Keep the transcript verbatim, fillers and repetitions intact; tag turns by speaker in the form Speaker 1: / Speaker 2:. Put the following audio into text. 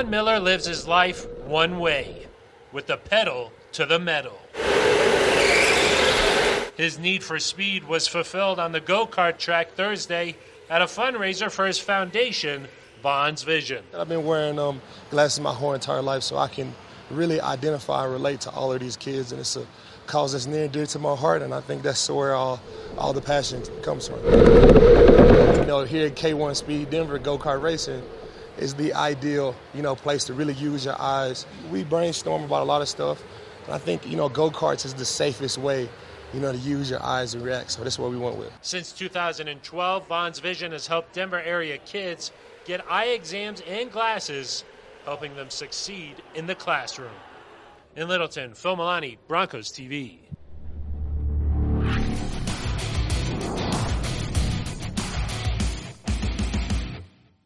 Speaker 1: Vaughn Miller lives his life one way, with the pedal to the metal. His need for speed was fulfilled on the go-kart track Thursday at a fundraiser for his foundation, Vaughn's Vision.
Speaker 2: I've been wearing um, glasses my whole entire life, so I can really identify and relate to all of these kids, and it's a cause that's near and dear to my heart, and I think that's where all, all the passion comes from. You know, here at K one Speed Denver, go-kart racing is the ideal, you know, place to really use your eyes. We brainstorm about a lot of stuff, and I think, you know, go-karts is the safest way, you know, to use your eyes and react, so that's what we went with.
Speaker 1: Since two thousand twelve, Vaughn's Vision has helped Denver area kids get eye exams and glasses, helping them succeed in the classroom. In Littleton, Phil Milani, Broncos T V.